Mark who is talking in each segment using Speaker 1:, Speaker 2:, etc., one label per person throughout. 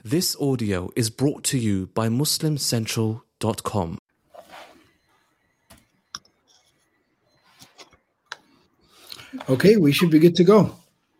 Speaker 1: This audio is brought to you by MuslimCentral.com.
Speaker 2: Okay, we should be good to go.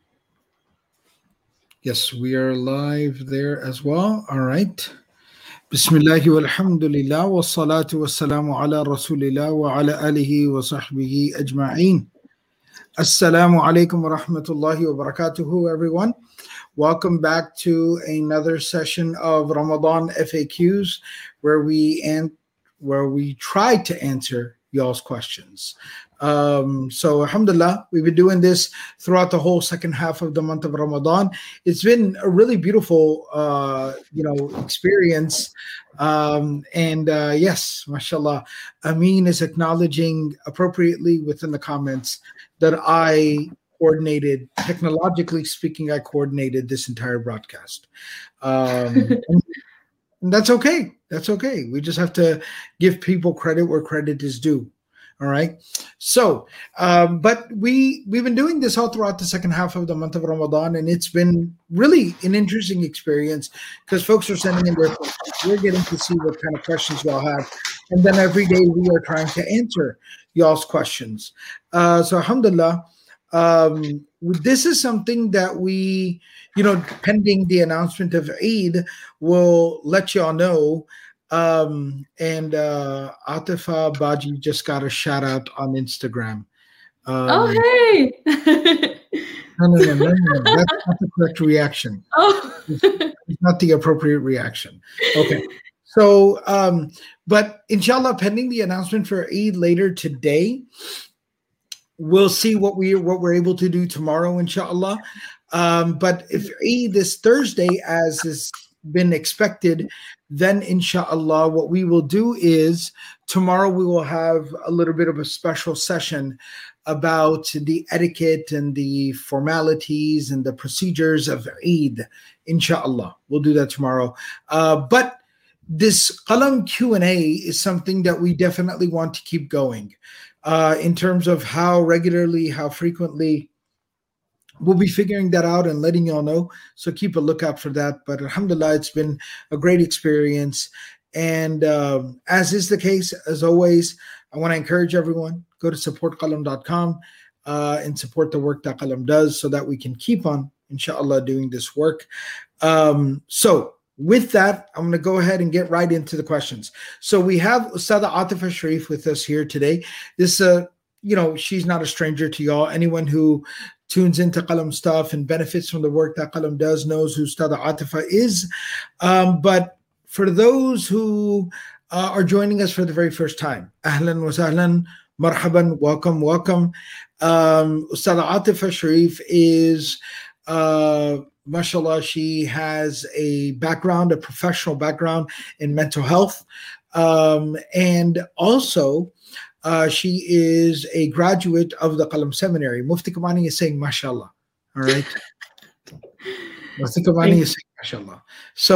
Speaker 2: Yes, we are live there as well. All right. Bismillahi walhamdulillah wa salatu wa salamu ala rasulillah wa ala alihi wa sahbihi ajma'een. Assalamu alaikum wa rahmatullahi wa barakatuhu, everyone. Welcome back to another session of Ramadan FAQs where we try to answer y'all's questions. So alhamdulillah, we've been doing this throughout the whole second half of the month of Ramadan. It's been a really beautiful experience. Yes, mashallah, Amin is acknowledging appropriately within the comments that I coordinated, technologically speaking, I coordinated this entire broadcast. And that's okay. That's okay. We just have to give people credit where credit is due. All right. So, but we've been doing this all throughout the second half of the month of Ramadan, and it's been really an interesting experience because folks are sending in their questions. We're getting to see what kind of questions y'all have. And then every day we are trying to answer y'all's questions. So alhamdulillah, this is something that we, pending the announcement of Eid, will let y'all know. Atifa Baji just got a shout out on Instagram.
Speaker 3: Hey!
Speaker 2: No. That's not the correct reaction.
Speaker 3: Oh.
Speaker 2: It's not the appropriate reaction. Okay. So, but inshallah, pending the announcement for Eid later today, we'll see what we're able to do tomorrow, inshallah. But if Eid is Thursday, as has been expected, then inshallah, what we will do is tomorrow we will have a little bit of a special session about the etiquette and the formalities and the procedures of Eid, inshallah. We'll do that tomorrow. But this Qalam Q&A is something that we definitely want to keep going. In terms of how regularly, how frequently, we'll be figuring that out and letting y'all know. So keep a lookout for that. But alhamdulillah, it's been a great experience. And as is the case, as always, I want to encourage everyone, go to supportqalam.com and support the work that Qalam does so that we can keep on, inshallah, doing this work. So with that, I'm going to go ahead and get right into the questions. So we have Ustada Atifa Sharif with us here today. This, she's not a stranger to y'all. Anyone who tunes into Qalam stuff and benefits from the work that Qalam does knows who Ustada Atifa is. But for those who are joining us for the very first time, ahlan wa sahlan, marhaban, welcome. Ustada Atifa Sharif is mashallah, she has a professional background in mental health. And also, she is a graduate of the Qalam Seminary. Mufti Kamani is saying mashallah. All right. Mufti Kamani is saying mashallah.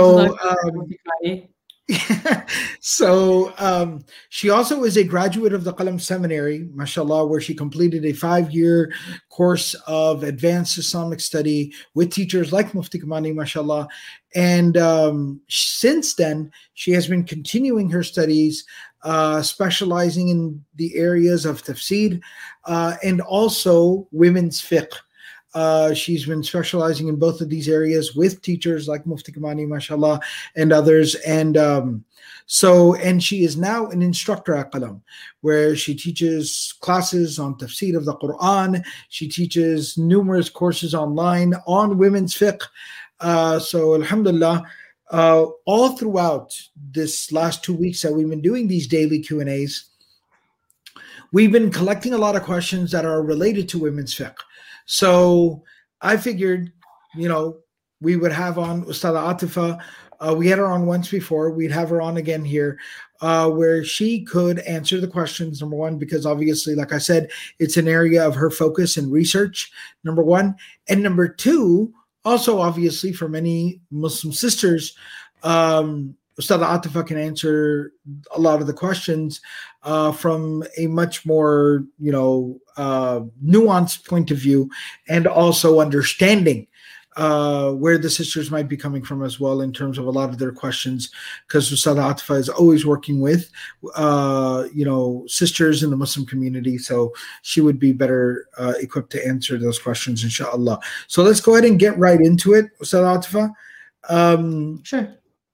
Speaker 2: So, she also is a graduate of the Qalam Seminary, mashallah, where she completed a 5-year course of advanced Islamic study with teachers like Mufti Kamani, mashallah. And since then, she has been continuing her studies, specializing in the areas of tafsir and also women's fiqh. She's been specializing in both of these areas with teachers like Mufti Kamani, mashallah, and others. And she is now an instructor at Qalam, where she teaches classes on tafsir of the Quran. She teaches numerous courses online on women's fiqh. So alhamdulillah, all throughout this last 2 weeks that we've been doing these daily Q&As, we've been collecting a lot of questions that are related to women's fiqh. So I figured, we would have on Ustada Atifa. We had her on once before. We'd have her on again here, where she could answer the questions, number one, because obviously, like I said, it's an area of her focus and research, number one. And number two, also obviously for many Muslim sisters, Ustada Atifa can answer a lot of the questions from a much more, nuanced point of view and also understanding where the sisters might be coming from as well in terms of a lot of their questions, because Ustad Atifa is always working with, sisters in the Muslim community. So she would be better equipped to answer those questions, inshallah. So let's go ahead and get right into it, Ustad Atifa.
Speaker 3: Sure.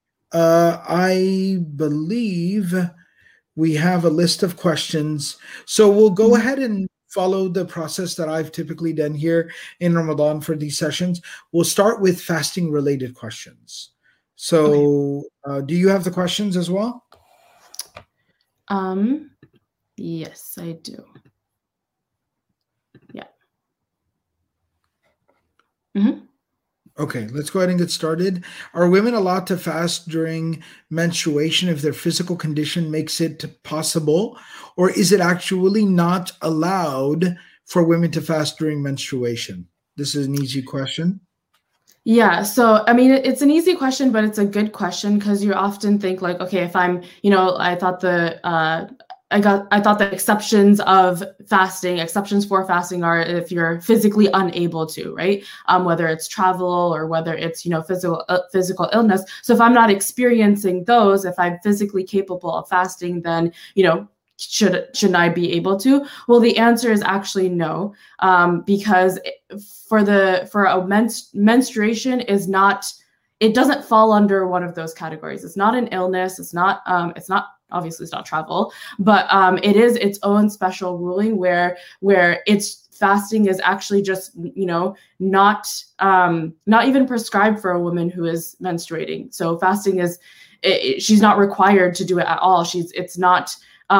Speaker 2: I believe we have a list of questions. So we'll go ahead and follow the process that I've typically done here in Ramadan for these sessions. We'll start with fasting related questions. So do you have the questions as well?
Speaker 3: Yes, I do. Yeah. Mm-hmm.
Speaker 2: Okay, let's go ahead and get started. Are women allowed to fast during menstruation if their physical condition makes it possible? Or is it actually not allowed for women to fast during menstruation? This is an easy question.
Speaker 3: Yeah, so I mean, it's an easy question, but it's a good question because you often think like, okay, if I'm, I thought the exceptions for fasting are if you're physically unable to, right? Whether it's travel or whether it's, physical illness. So if I'm not experiencing those, if I'm physically capable of fasting, then, shouldn't I be able to? Well, the answer is actually no, because menstruation is not, it doesn't fall under one of those categories. It's not an illness. It's not obviously it's not travel, but it is its own special ruling where it's fasting is actually just, not even prescribed for a woman who is menstruating. So fasting is, she's not required to do it at all. It's not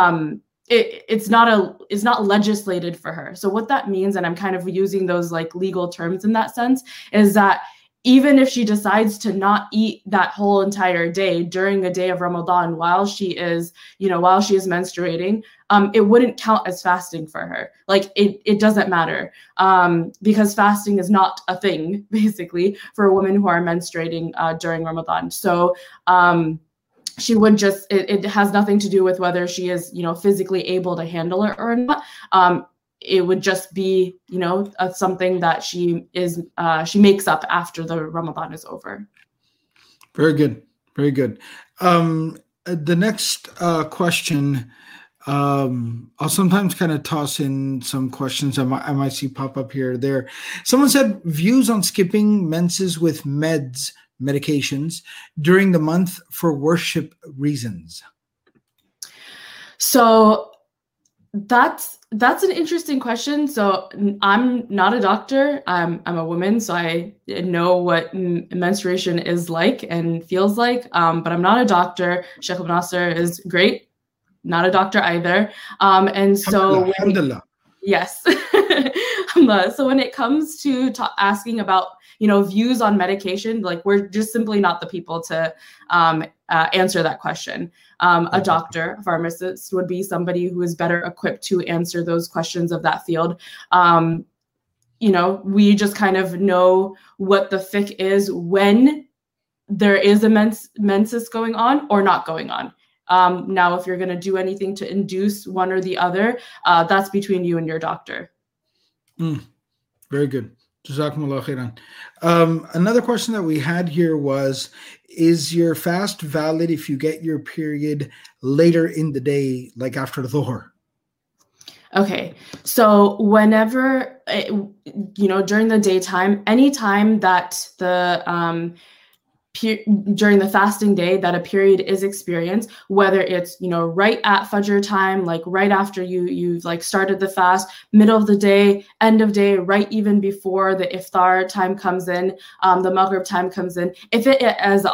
Speaker 3: legislated for her. So what that means, and I'm kind of using those like legal terms in that sense, is that even if she decides to not eat that whole entire day during a day of Ramadan while she is menstruating, it wouldn't count as fasting for her. Like it doesn't matter, because fasting is not a thing basically for women who are menstruating during Ramadan. So she would just, it has nothing to do with whether she is, physically able to handle it or not. It would just be, something that she makes up after the Ramadan is over.
Speaker 2: Very good. Very good. The next question, I'll sometimes kind of toss in some questions I might see pop up here or there. Someone said views on skipping menses with medications during the month for worship reasons.
Speaker 3: So that's an interesting question. So I'm not a doctor. I'm a woman, so I know what menstruation is like and feels like. But I'm not a doctor. Sheikh Ibn Nasser is great. Not a doctor either. And so
Speaker 2: Alhamdulillah.
Speaker 3: Yes. So when it comes to asking about, views on medication, like we're just simply not the people to answer that question. A doctor, a pharmacist would be somebody who is better equipped to answer those questions of that field. We just kind of know what the fiqh is when there is a menses going on or not going on. Now, if you're going to do anything to induce one or the other, that's between you and your doctor.
Speaker 2: Very good. Jazakumullah khairan. Another question that we had here was, is your fast valid if you get your period later in the day, like after the Dhuhr?
Speaker 3: Okay. So whenever, during the daytime, anytime that during the fasting day that a period is experienced, whether it's right at Fajr time, like right after you've like started the fast, middle of the day, end of day, right even before the iftar time comes in, the maghrib time comes in, if it is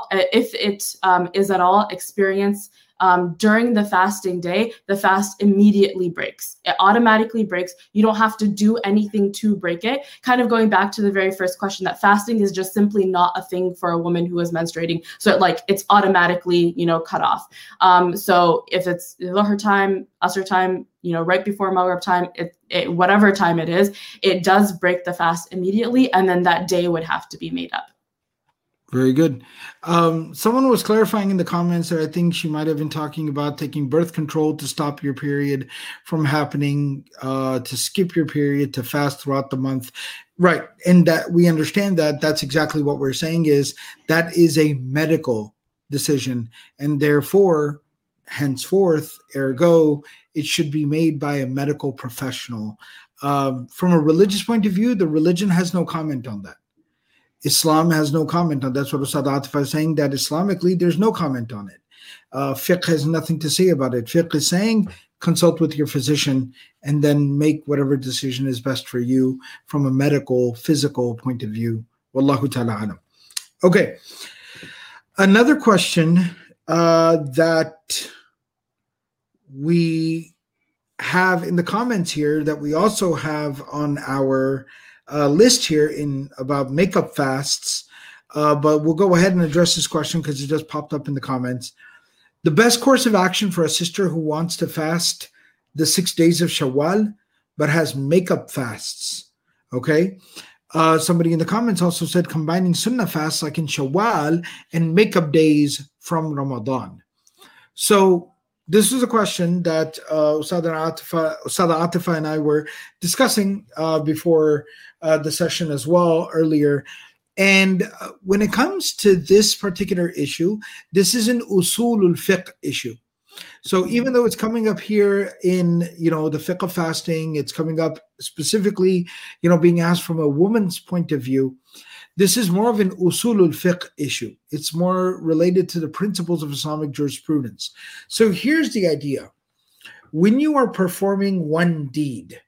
Speaker 3: at all experienced during the fasting day, the fast immediately breaks. It automatically breaks. You don't have to do anything to break it. Kind of going back to the very first question, that fasting is just simply not a thing for a woman who is menstruating. So it's automatically, cut off. So if it's Dhuhr time, Asr time, right before Maghrib time, whatever time it is, it does break the fast immediately. And then that day would have to be made up.
Speaker 2: Very good. Someone was clarifying in the comments that I think she might have been talking about taking birth control to stop your period from happening, to skip your period, to fast throughout the month. Right. And that we understand that that's exactly what we're saying is that is a medical decision. And therefore, henceforth, ergo, it should be made by a medical professional. From a religious point of view, the religion has no comment on that. Islam has no comment on that. That's what Ustad Atif is saying, that Islamically, there's no comment on it. Fiqh has nothing to say about it. Fiqh is saying, consult with your physician and then make whatever decision is best for you from a medical, physical point of view. Wallahu ta'ala alam. Okay. Another question that we have in the comments here that we also have on our list here in about makeup fasts, but we'll go ahead and address this question because it just popped up in the comments. The best course of action for a sister who wants to fast the 6 days of Shawwal but has makeup fasts. Okay. Somebody in the comments also said combining sunnah fasts like in Shawwal and makeup days from Ramadan. So this is a question that Usada Atifa and I were discussing before the session as well earlier. And when it comes to this particular issue, this is an usulul fiqh issue. So even though it's coming up here in, the fiqh of fasting, it's coming up specifically, being asked from a woman's point of view, this is more of an usulul fiqh issue. It's more related to the principles of Islamic jurisprudence. So here's the idea. When you are performing one deed,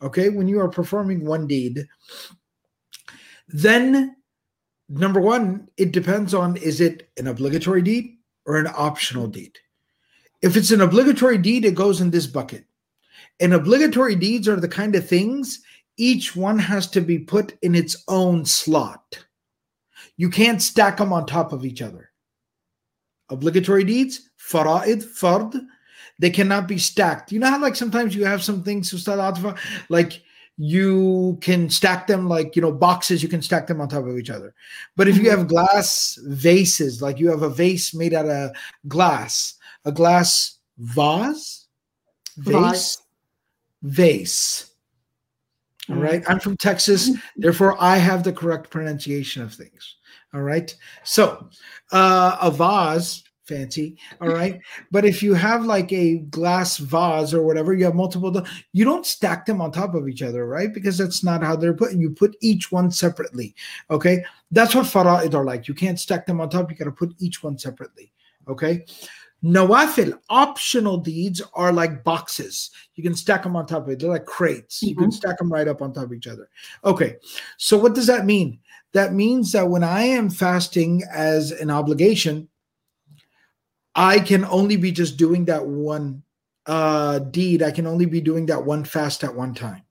Speaker 2: then number one, it depends on, is it an obligatory deed or an optional deed? If it's an obligatory deed, it goes in this bucket. And obligatory deeds are the kind of things each one has to be put in its own slot. You can't stack them on top of each other. Obligatory deeds, fara'id, fard, they cannot be stacked. You know how sometimes you have some things, Ustad Atifa, like you can stack them boxes, you can stack them on top of each other. But if you have glass vases, like you have a vase made out of glass, a glass vase. All right. I'm from Texas. Therefore, I have the correct pronunciation of things. All right. So a vase, fancy. All right. But if you have like a glass vase or whatever, you have multiple, you don't stack them on top of each other, right? Because that's not how they're put. You put each one separately. Okay. That's what fara'id are like. You can't stack them on top. You got to put each one separately. Okay. Nawafil, optional deeds, are like boxes. You can stack them on top of it. They're like crates. You can stack them right up on top of each other. Okay, so what does that mean? That means that when I am fasting as an obligation, I can only be just doing that one deed. I can only be doing that one fast at one time.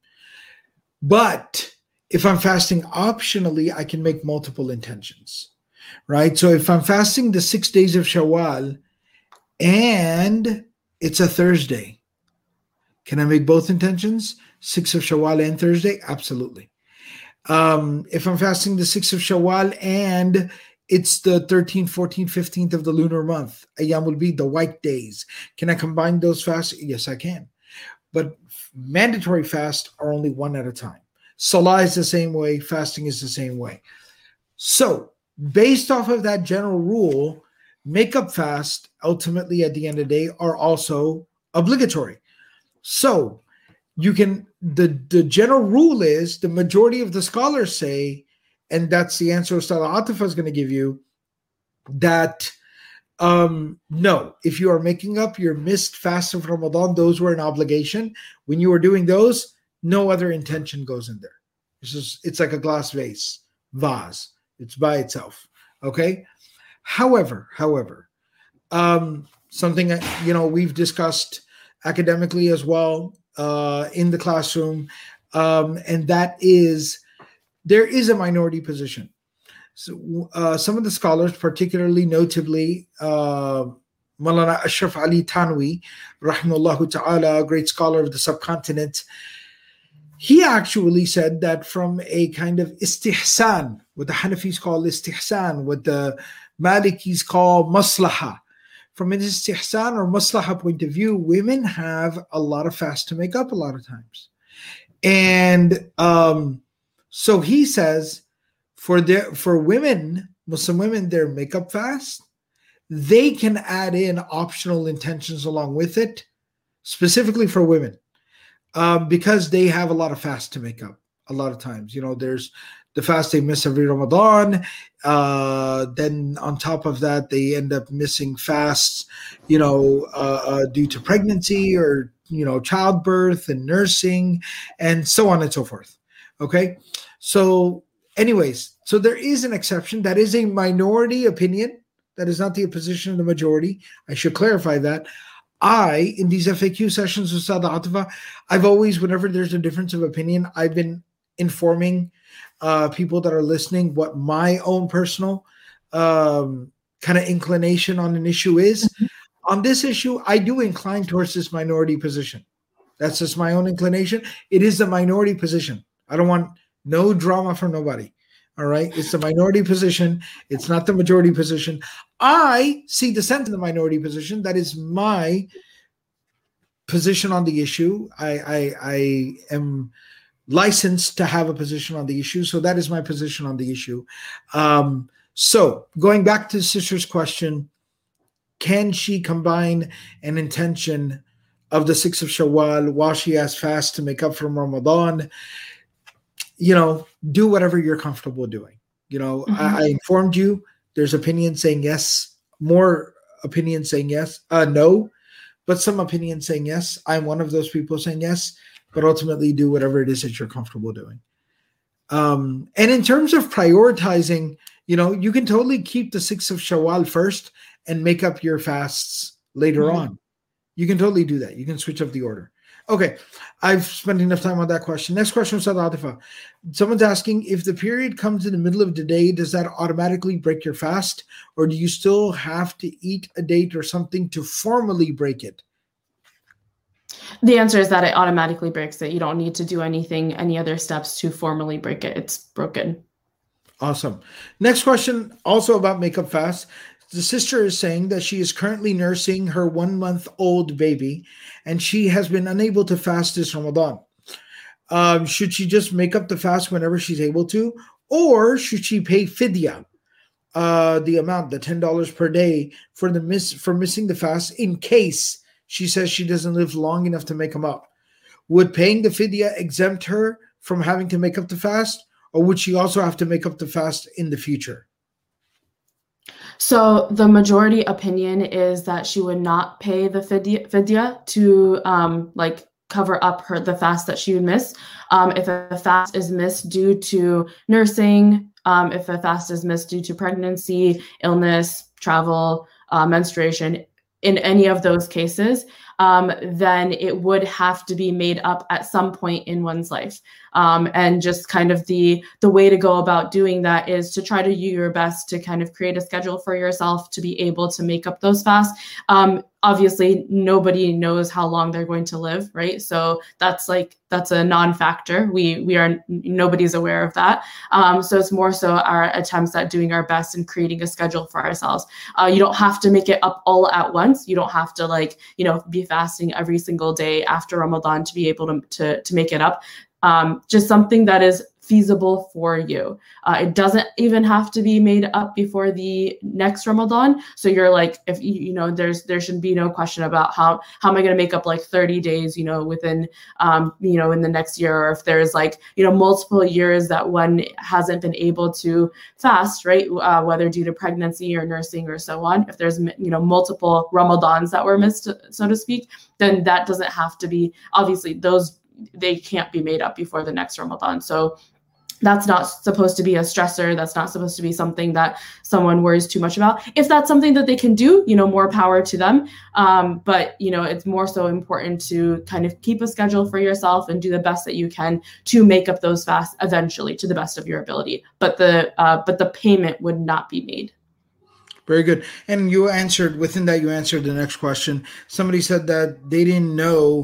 Speaker 2: But if I'm fasting optionally, I can make multiple intentions, right? So if I'm fasting the 6 days of Shawwal, and it's a Thursday, can I make both intentions? 6 of Shawwal and Thursday? Absolutely. If I'm fasting the 6th of Shawwal and it's the 13th, 14th, 15th of the lunar month, Ayyamul Bid, the white days, can I combine those fasts? Yes, I can. But mandatory fasts are only one at a time. Salah is the same way. Fasting is the same way. So based off of that general rule, makeup fast, ultimately at the end of the day, are also obligatory. So you can, the general rule is, the majority of the scholars say, and that's the answer Ustad Atifa is going to give you, that no, if you are making up your missed fast of Ramadan, those were an obligation. When you are doing those, no other intention goes in there. It's like a glass vase. It's by itself. Okay. However, something we've discussed academically as well in the classroom, and that is, there is a minority position. So some of the scholars, particularly notably Maulana Ashraf Ali Tanwi, rahimahullah ta'ala, a great scholar of the subcontinent, He actually said that from a kind of istihsan, what the Hanafis call istihsan, what the Malikis call maslaha. From an istihsan or maslaha point of view, women have a lot of fast to make up a lot of times. And so he says for women, Muslim women, their makeup fast, they can add in optional intentions along with it, specifically for women. Because they have a lot of fast to make up a lot of times. There's the fast they miss every Ramadan. Then on top of that, they end up missing fasts, due to pregnancy or, childbirth and nursing and so on and so forth. Okay. So anyways, so there is an exception. That is a minority opinion. That is not the position of the majority. I should clarify that. In these FAQ sessions with Sada Atifa, I've always, whenever there's a difference of opinion, I've been informing people that are listening what my own personal kind of inclination on an issue is. Mm-hmm. On this issue, I do incline towards this minority position. That's just my own inclination. It is the minority position. I don't want no drama from nobody. All right. It's the minority position. It's not the majority position. I see dissent in the minority position. That is my position on the issue. I am licensed to have a position on the issue. So that is my position on the issue. So going back to the sister's question, can she combine an intention of the 6th of Shawwal while she has fast to make up for Ramadan? Do whatever you're comfortable doing. Mm-hmm. I informed you. There's opinions saying yes, more opinions saying yes, no, but some opinions saying yes. I'm one of those people saying yes, but ultimately do whatever it is that you're comfortable doing. And in terms of prioritizing, you can totally keep the 6th of Shawwal first and make up your fasts later mm-hmm. on. You can totally do that. You can switch up the order. Okay, I've spent enough time on that question. Next question from Sada Atifa. Someone's asking, if the period comes in the middle of the day, does that automatically break your fast? Or do you still have to eat a date or something to formally break it?
Speaker 3: The answer is that it automatically breaks it. You don't need to do any other steps to formally break it. It's broken.
Speaker 2: Awesome. Next question, also about makeup fast. The sister is saying that she is currently nursing her 1-month-old baby and she has been unable to fast this Ramadan. Should she just make up the fast whenever she's able to? Or should she pay fidya, the amount, the $10 per day for missing the fast in case she says she doesn't live long enough to make them up? Would paying the fidya exempt her from having to make up the fast? Or would she also have to make up the fast in the future?
Speaker 3: So the majority opinion is that she would not pay the fidya to cover up the fast that she would miss. If a fast is missed due to nursing, if a fast is missed due to pregnancy, illness, travel, menstruation, in any of those cases, then it would have to be made up at some point in one's life. And just kind of the way to go about doing that is to try to do your best to kind of create a schedule for yourself to be able to make up those fasts. Obviously, nobody knows how long they're going to live, right? So that's a non-factor. Nobody's aware of that. So it's more so our attempts at doing our best and creating a schedule for ourselves. You don't have to make it up all at once. You don't have to be fasting every single day after Ramadan to be able to make it up. Just something that is feasible for you. It doesn't even have to be made up before the next Ramadan. So you're if there should be no question about how am I going to make up 30 days, within, in the next year, or if there's multiple years that one hasn't been able to fast, right? Whether due to pregnancy or nursing or so on. If there's, multiple Ramadans that were missed, so to speak, then that doesn't have to be, obviously they can't be made up before the next Ramadan. So that's not supposed to be a stressor. That's not supposed to be something that someone worries too much about. If that's something that they can do, more power to them. But, it's more so important to kind of keep a schedule for yourself and do the best that you can to make up those fasts eventually to the best of your ability. But the payment would not be made.
Speaker 2: Very good. And you answered the next question. Somebody said that they didn't know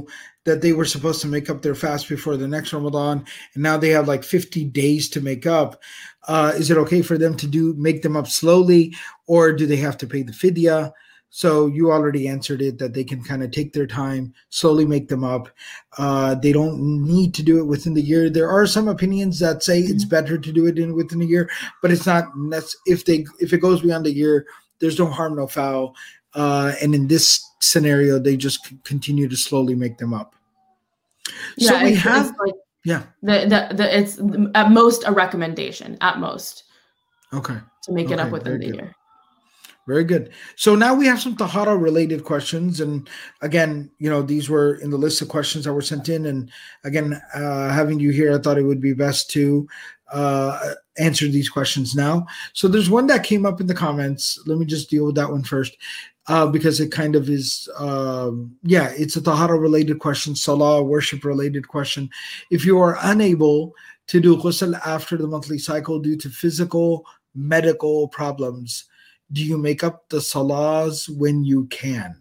Speaker 2: that they were supposed to make up their fast before the next Ramadan, and now they have like 50 days to make up. Is it okay for them to make them up slowly, or do they have to pay the fidya? So you already answered it, that they can kind of take their time, slowly make them up. They don't need to do it within the year. There are some opinions that say it's better to do it within a year, but it's not. If it goes beyond a year, there's no harm, no foul. And in this scenario, they just continue to slowly make them up.
Speaker 3: Yeah,
Speaker 2: so we have,
Speaker 3: like,
Speaker 2: yeah.
Speaker 3: It's at most a recommendation, at most.
Speaker 2: Okay.
Speaker 3: To make it up within the year.
Speaker 2: Very good. So now we have some tahara related questions. And again, these were in the list of questions that were sent in. And again, having you here, I thought it would be best to answer these questions now. So there's one that came up in the comments. Let me just deal with that one first, because it kind of is, it's a tahara related question, salah, worship related question. If you are unable to do ghusl after the monthly cycle due to physical, medical problems, do you make up the salahs when you can?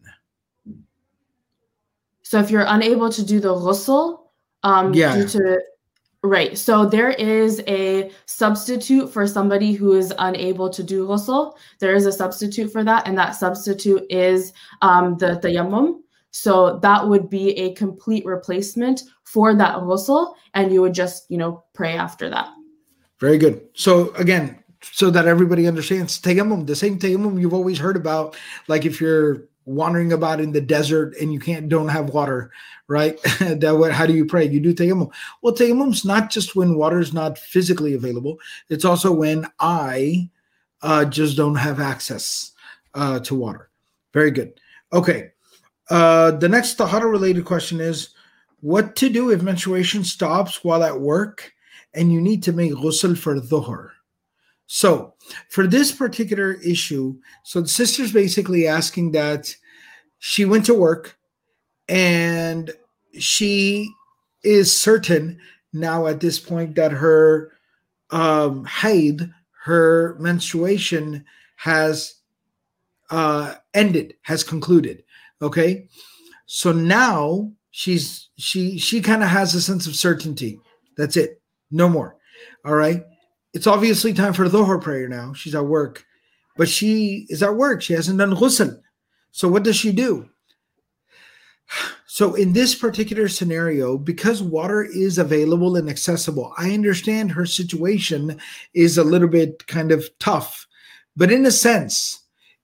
Speaker 3: So if you're unable to do the ghusl, due to, right. So there is a substitute for somebody who is unable to do ghusl. There is a substitute for that, and that substitute is the tayammum. So that would be a complete replacement for that ghusl, and you would just, pray after that.
Speaker 2: Very good. So again, so that everybody understands, tayammum, the same tayammum you've always heard about, like if you're wandering about in the desert and you don't have water, right? How do you pray? You do tayammum. Well, tayammum's not just when water is not physically available. It's also when I just don't have access to water. Very good. Okay. The next tahara related question is, what to do if menstruation stops while at work and you need to make ghusl for dhuhr? So for this particular issue, so the sister's basically asking that she went to work and she is certain now at this point that her haid, her menstruation has ended, has concluded. Okay. So now she kind of has a sense of certainty. That's it. No more. All right. It's obviously time for dhuhr prayer now. She's at work, but she is at work. She hasn't done ghusl. So what does she do? So in this particular scenario, because water is available and accessible, I understand her situation is a little bit kind of tough, but in a sense,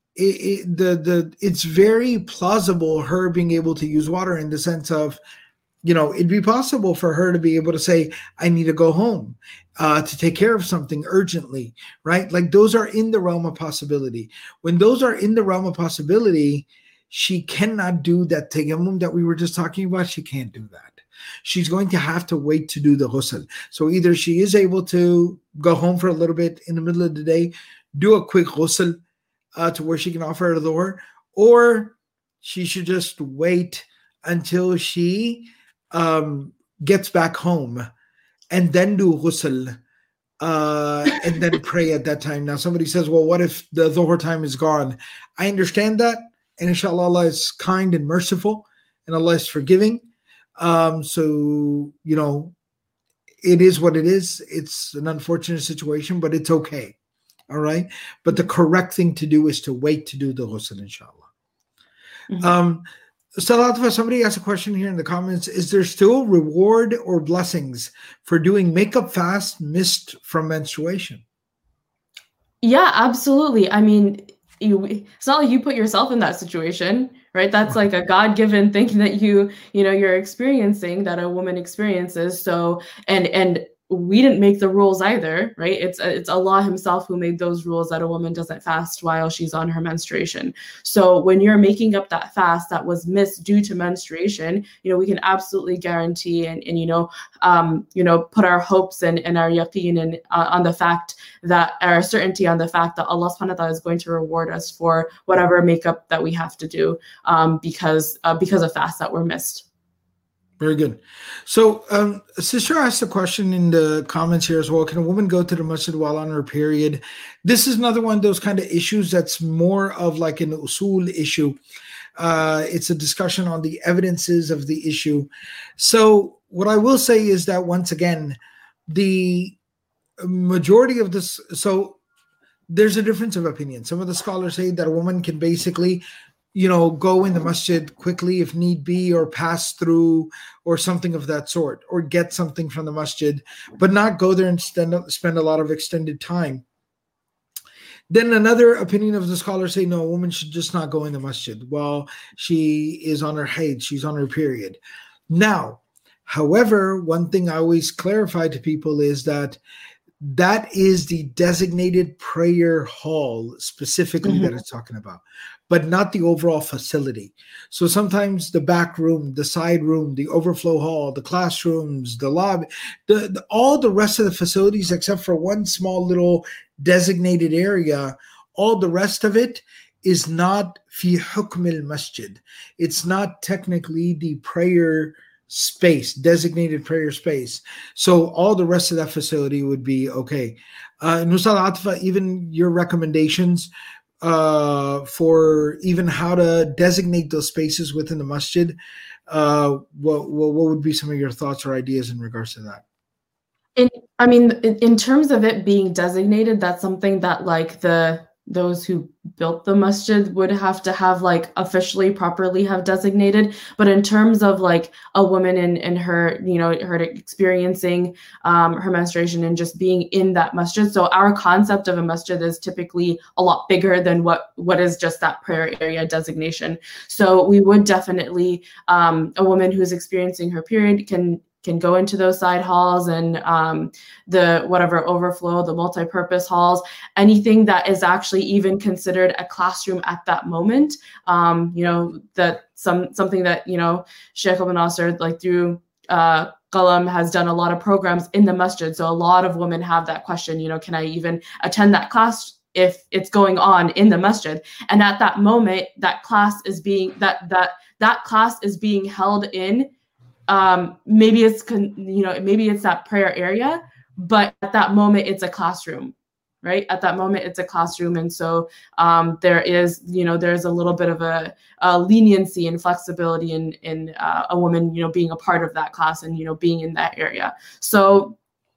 Speaker 2: it's very plausible her being able to use water in the sense of, it'd be possible for her to be able to say, I need to go home to take care of something urgently, right? Like those are in the realm of possibility. When those are in the realm of possibility, she cannot do that tayammum that we were just talking about. She can't do that. She's going to have to wait to do the ghusl. So either she is able to go home for a little bit in the middle of the day, do a quick ghusl to where she can offer her dhuhr, or she should just wait until she gets back home and then do ghusl and then pray at that time. Now somebody says, well, what if the dhuhr time is gone? I understand that, and inshallah Allah is kind and merciful and Allah is forgiving. So it is what it is. It's an unfortunate situation, but it's okay. All right. But the correct thing to do is to wait to do the ghusl, inshallah. Mm-hmm. Salatfa, somebody asked a question here in the comments. Is there still reward or blessings for doing makeup fast missed from menstruation?
Speaker 3: Yeah, absolutely. I mean, it's not like you put yourself in that situation, right? That's like a God-given thing that you're experiencing, that a woman experiences. So, and we didn't make the rules either, right? It's Allah himself who made those rules that a woman doesn't fast while she's on her menstruation. So when you're making up that fast that was missed due to menstruation, we can absolutely guarantee and put our hopes and our yaqeen and on the fact that our certainty on the fact that Allah subhanahu wa ta'ala is going to reward us for whatever makeup that we have to do because of fasts that were missed.
Speaker 2: Very good. So, sister asked a question in the comments here as well. Can a woman go to the masjid while on her period? This is another one of those kind of issues that's more of like an usul issue. It's a discussion on the evidences of the issue. So what I will say is that once again, the majority of this, so there's a difference of opinion. Some of the scholars say that a woman can basically, go in the masjid quickly if need be, or pass through or something of that sort, or get something from the masjid, but not go there and spend a lot of extended time. Then another opinion of the scholars say, no, a woman should just not go in the masjid while she is on her haid, she's on her period. Now, however, one thing I always clarify to people is that is the designated prayer hall specifically that it's talking about, but not the overall facility. So sometimes the back room, the side room, the overflow hall, the classrooms, the lobby, all the rest of the facilities except for one small little designated area, all the rest of it is not fi hukm al-masjid. It's not technically the prayer space, designated prayer space. So all the rest of that facility would be okay. Nusal Atfa, even your recommendations for even how to designate those spaces within the masjid, what would be some of your thoughts or ideas in regards to that?
Speaker 3: In terms of it being designated, that's something that like those who built the masjid would have to have like officially properly have designated. But in terms of like a woman and her, her experiencing her menstruation and just being in that masjid. So our concept of a masjid is typically a lot bigger than what is just that prayer area designation. So we would definitely, a woman who's experiencing her period can go into those side halls and the whatever overflow, the multi-purpose halls, anything that is actually even considered a classroom at that moment. That something that, Sheikh Ibn Nasser, like through Qalam, has done a lot of programs in the masjid. So a lot of women have that question, can I even attend that class if it's going on in the masjid? And at that moment, that class is being that class is being held in. Maybe it's that prayer area, but at that moment it's a classroom, right? At that moment it's a classroom, and so there's a little bit of a leniency and flexibility in a woman being a part of that class and being in that area. So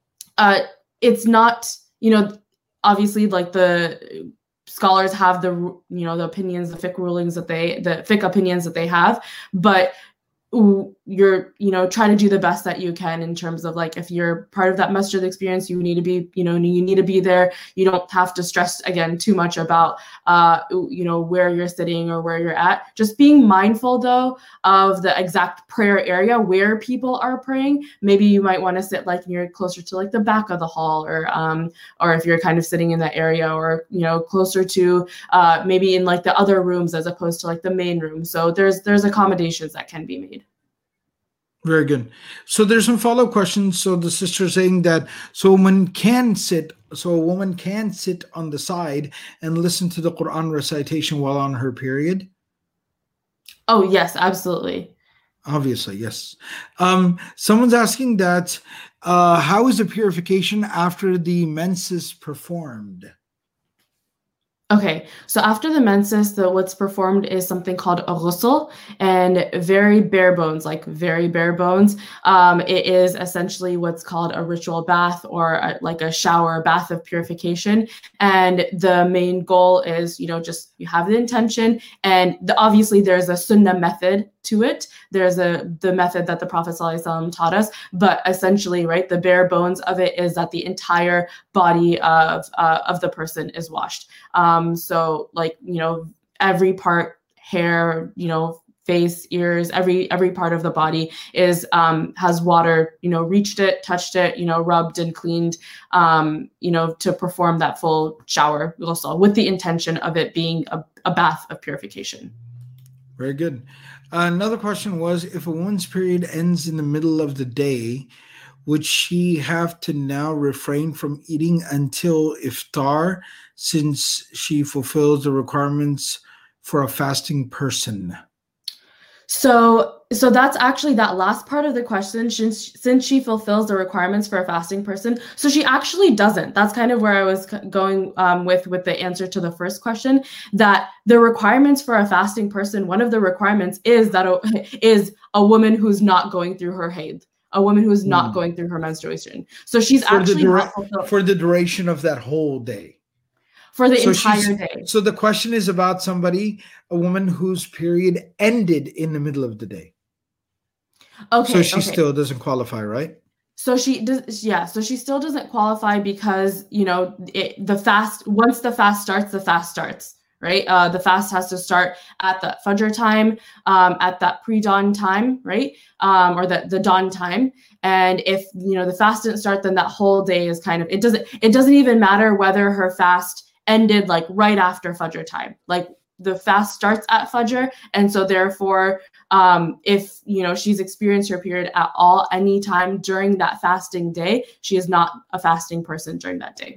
Speaker 3: it's not obviously like the scholars have the the opinions, the fiqh rulings the fiqh opinions that they have, but you're try to do the best that you can in terms of like if you're part of that masjid experience, you need to be you need to be there. You don't have to stress again too much about where you're sitting or where you're at. Just being mindful though of the exact prayer area where people are praying. Maybe you might want to sit like near closer to like the back of the hall, or if you're kind of sitting in that area, or closer to maybe in like the other rooms as opposed to like the main room. So there's accommodations that can be made.
Speaker 2: Very good. So there's some follow-up questions. So the sister saying that a woman can sit on the side and listen to the Quran recitation while on her period.
Speaker 3: Oh yes, absolutely.
Speaker 2: Obviously, yes. Someone's asking that how is the purification after the menses performed?
Speaker 3: Okay, so after the menses, what's performed is something called a ghusl, and very bare bones. It is essentially what's called a ritual bath, or like a shower bath of purification. And the main goal is, just you have the intention, and obviously there's a sunnah method to it. There's the method that the Prophet ﷺ taught us, but essentially, right, the bare bones of it is that the entire body of the person is washed. So like, every part, hair, face, ears, every part of the body is has water, reached it, touched it, rubbed and cleaned, to perform that full shower ghusl with the intention of it being a bath of purification.
Speaker 2: Very good. Another question was, if a woman's period ends in the middle of the day, would she have to now refrain from eating until iftar, since she fulfills the requirements for a fasting person?
Speaker 3: So So that's actually that last part of the question, since she fulfills the requirements for a fasting person. So she actually doesn't. That's kind of where I was going with the answer to the first question, that the requirements for a fasting person, one of the requirements is that is a woman who's not going through her haid, a woman who's not going through her menstruation. So she's actually not fulfilled
Speaker 2: for the duration of that whole day.
Speaker 3: For the entire day.
Speaker 2: So the question is about somebody, a woman whose period ended in the middle of the day.
Speaker 3: Okay.
Speaker 2: So she still doesn't qualify, right?
Speaker 3: So she does, yeah. So she still doesn't qualify because, you know, once the fast starts, right? The fast has to start at the Fajr time, at that pre-dawn time, right? Or the dawn time. And if, you know, the fast didn't start, then that whole day is kind of, it doesn't even matter whether her fast ended like right after Fajr time. Like the fast starts at Fajr. And so therefore, if, you know, she's experienced her period at all, any time during that fasting day, she is not a fasting person during that day.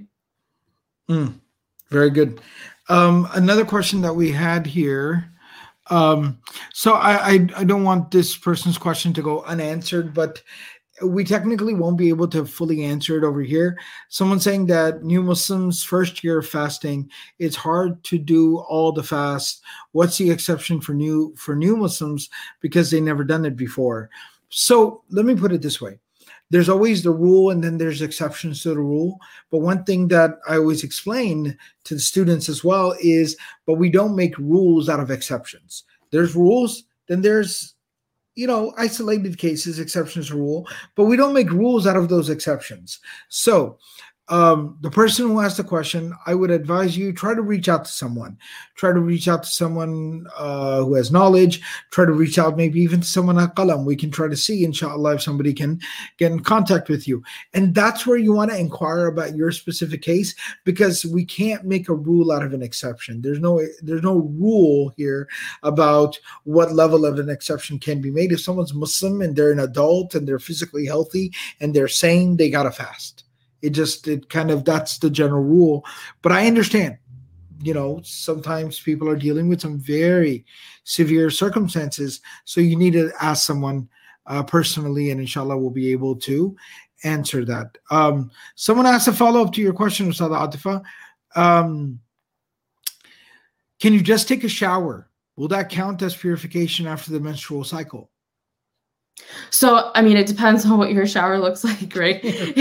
Speaker 2: Very good. Another question that we had here. So I don't want this person's question to go unanswered, but we technically won't be able to fully answer it over here. Someone saying that new Muslims first year of fasting, it's hard to do all the fast. What's the exception for new Muslims because they never done it before? So let me put it this way. There's always the rule and then there's exceptions to the rule. But one thing that I always explain to the students as well is, but we don't make rules out of exceptions. There's rules, then there's, you know, isolated cases, exceptions to rule, but we don't make rules out of those exceptions. So the person who asked the question, I would advise you try to reach out to someone. Try to reach out to someone who has knowledge. Try to reach out maybe even to someone at Qalam. We can try to see, inshallah, if somebody can get in contact with you. And that's where you want to inquire about your specific case, because we can't make a rule out of an exception. There's no rule here about what level of an exception can be made. If someone's Muslim and they're an adult and they're physically healthy and they're sane, they gotta fast. That's the general rule. But I understand, you know, sometimes people are dealing with some very severe circumstances. So you need to ask someone personally, and inshallah we'll be able to answer that. Someone asked a follow-up to your question, Ustad Atifa. Can you just take a shower? Will that count as purification after the menstrual cycle?
Speaker 3: So, I mean, it depends on what your shower looks like, right?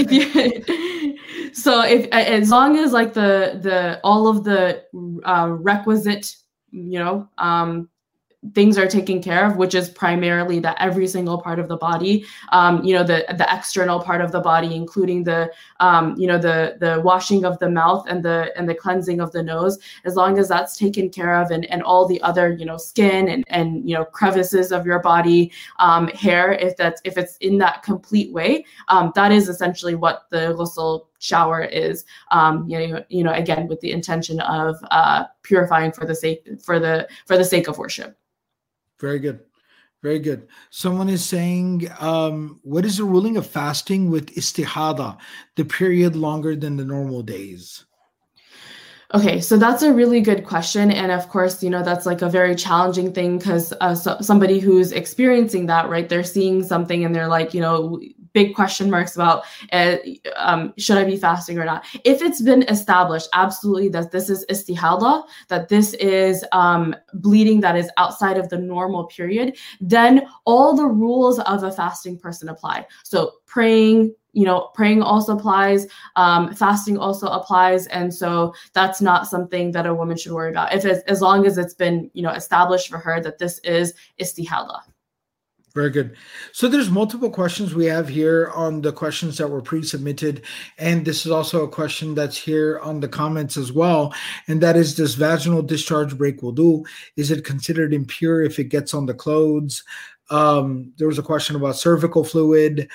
Speaker 3: As long as like all of the requisite, you know, things are taken care of, which is primarily that every single part of the body, you know, the external part of the body, including the washing of the mouth and the cleansing of the nose, as long as that's taken care of, and all the other, you know, skin and you know, crevices of your body, hair, if it's in that complete way, that is essentially what the ghusl shower is, you know, again, with the intention of purifying for the sake of worship.
Speaker 2: Very good. Very good. Someone is saying, what is the ruling of fasting with istihada, the period longer than the normal days?
Speaker 3: Okay, so that's a really good question. And of course, you know, that's like a very challenging thing because somebody who's experiencing that, right, they're seeing something and they're like, you know, big question marks about should I be fasting or not? If it's been established, absolutely, that this is istihada, that this is bleeding that is outside of the normal period, then all the rules of a fasting person apply. So praying also applies, fasting also applies. And so that's not something that a woman should worry about as long as it's been, you know, established for her that this is istihada.
Speaker 2: Very good. So there's multiple questions we have here on the questions that were pre-submitted. And this is also a question that's here on the comments as well. And that is, does vaginal discharge break wudu? Is it considered impure if it gets on the clothes? There was a question about cervical fluid.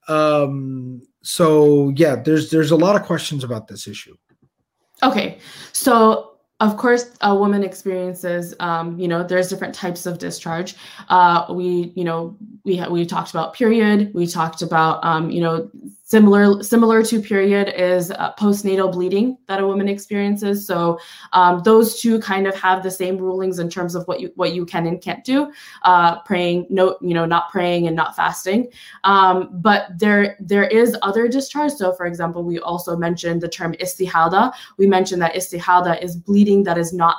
Speaker 2: So yeah, there's a lot of questions about this issue. Okay.
Speaker 3: So of course, a woman experiences, you know, there's different types of discharge. We talked about period. We talked about, you know, Similar to period is postnatal bleeding that a woman experiences. So those two kind of have the same rulings in terms of what you can and can't do. Praying, not praying and not fasting. But there is other discharge. So for example, we also mentioned the term istihada. We mentioned that istihada is bleeding that is not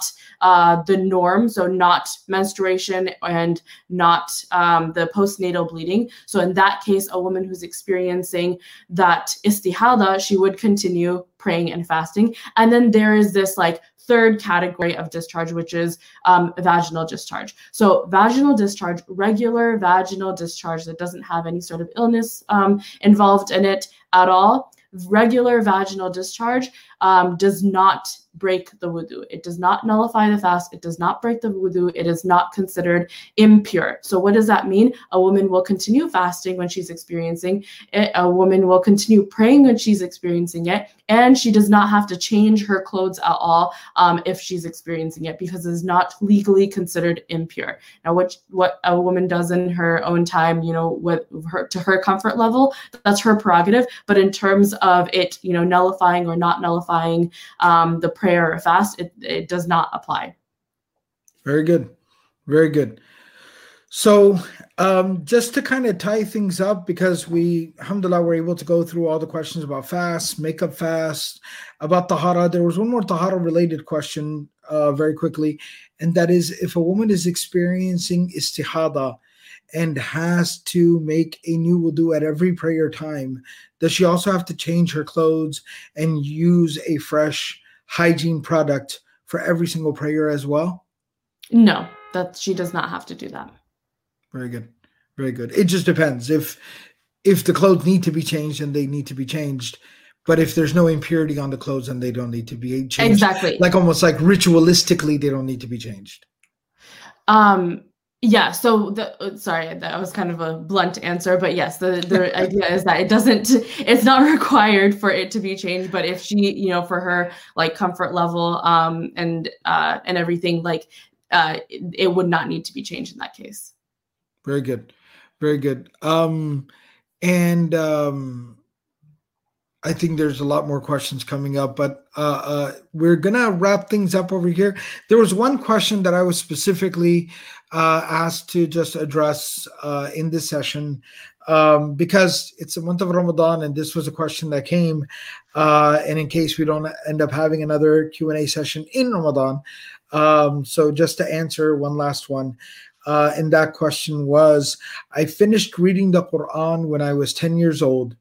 Speaker 3: the norm. So not menstruation and not the postnatal bleeding. So in that case, a woman who's experiencing that istihada, she would continue praying and fasting. And then there is this like third category of discharge, which is vaginal discharge. So vaginal discharge, regular vaginal discharge that doesn't have any sort of illness involved in it at all. Regular vaginal discharge does not break the wudu. It does not nullify the fast. It does not break the wudu. It is not considered impure. So what does that mean? A woman will continue fasting when she's experiencing it. A woman will continue praying when she's experiencing it. And she does not have to change her clothes at all if she's experiencing it, because it is not legally considered impure. Now, what a woman does in her own time, to her comfort level, that's her prerogative. But in terms of it, nullifying or not nullifying the prayer or fast, it does not apply.
Speaker 2: Very good. Very good. So just to kind of tie things up, because alhamdulillah, we're able to go through all the questions about fast, makeup fast, about tahara. There was one more tahara related question very quickly, and that is, if a woman is experiencing istihada and has to make a new wudu at every prayer time, does she also have to change her clothes and use a fresh hygiene product for every single prayer as well?
Speaker 3: No, that she does not have to do that.
Speaker 2: Very good. Very good. It just depends. If the clothes need to be changed, then they need to be changed. But if there's no impurity on the clothes, then they don't need to be changed.
Speaker 3: Exactly.
Speaker 2: Like almost like ritualistically, they don't need to be changed.
Speaker 3: Yeah. So sorry, that was kind of a blunt answer, but yes, the idea is that it's not required for it to be changed. But if she, for her like comfort level, and everything, like it would not need to be changed in that case.
Speaker 2: Very good. Very good. I think there's a lot more questions coming up, but we're going to wrap things up over here. There was one question that I was specifically asked to just address in this session because it's the month of Ramadan, and this was a question that came. And in case we don't end up having another Q&A session in Ramadan, so just to answer one last one. And that question was, I finished reading the Quran when I was 10 years old.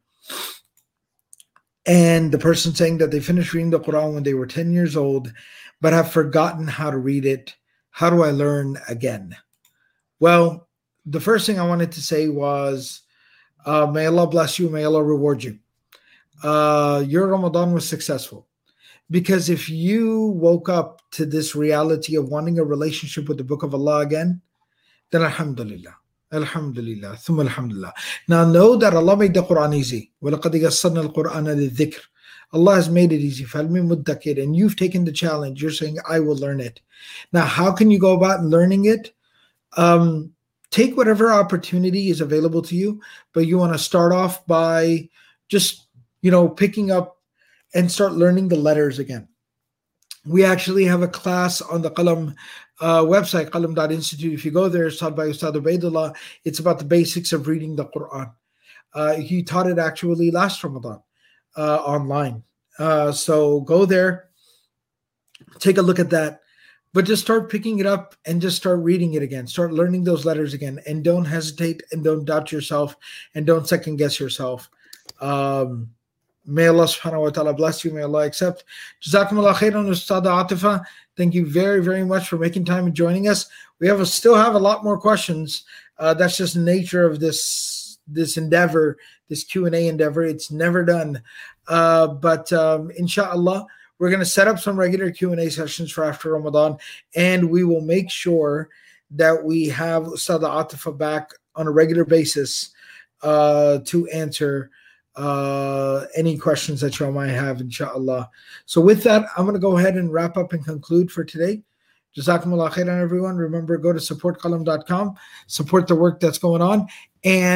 Speaker 2: And the person saying that they finished reading the Quran when they were 10 years old, but have forgotten how to read it. How do I learn again? Well, the first thing I wanted to say was, may Allah bless you. May Allah reward you. Your Ramadan was successful. Because if you woke up to this reality of wanting a relationship with the Book of Allah again, then alhamdulillah. Alhamdulillah. Thumma alhamdulillah. Now know that Allah made the Quran easy. وَلَقَدْ يَسَّرْنَا الْقُرْآنَ لِلذِّكْرِ. Allah has made it easy. فَهَلْ مِن مُدَّكِرٍ. And you've taken the challenge. You're saying, I will learn it. Now, how can you go about learning it? Take whatever opportunity is available to you, but you want to start off by just, picking up and start learning the letters again. We actually have a class on the Qalam website, qalam.institute. If you go there, it's taught by Ustad Ubaidullah. It's about the basics of reading the Quran. He taught it actually last Ramadan online. So go there, take a look at that, but just start picking it up and just start reading it again. Start learning those letters again, and don't hesitate and don't doubt yourself and don't second guess yourself. May Allah subhanahu wa ta'ala bless you. May Allah accept. Jazakumullah khairan, Ustada Atifa. Thank you very, very much for making time and joining us. We still have a lot more questions. That's just the nature of this endeavor, this Q&A endeavor. It's never done. But inshallah, we're going to set up some regular Q&A sessions for after Ramadan, and we will make sure that we have Ustada Atifa back on a regular basis to answer any questions that y'all might have, inshallah. So with that, I'm going to go ahead and wrap up and conclude for today. Jazakumullah khairan, everyone. Remember, go to supportqalam.com, support the work that's going on, and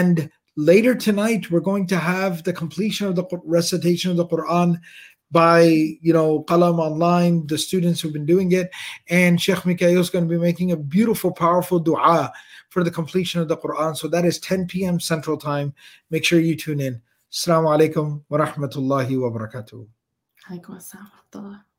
Speaker 2: Later tonight, we're going to have the completion of the recitation of the Quran by, Qalam Online, the students who've been doing it. And Sheikh Mikhail is going to be making a beautiful, powerful dua for the completion of the Quran. So that is 10 p.m. Central Time. Make sure you tune in. Assalamu alaikum wa rahmatullahi wa barakatuh.
Speaker 3: Alaikum assalam wa rahmatullah.